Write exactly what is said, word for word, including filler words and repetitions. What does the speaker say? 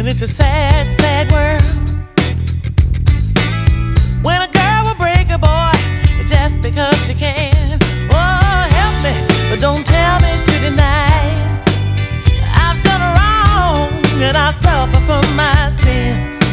And it's a sad, sad world when a girl will break a boy just because she can. Oh, help me, but don't tell me to deny. I've done wrong and I suffer from my sins.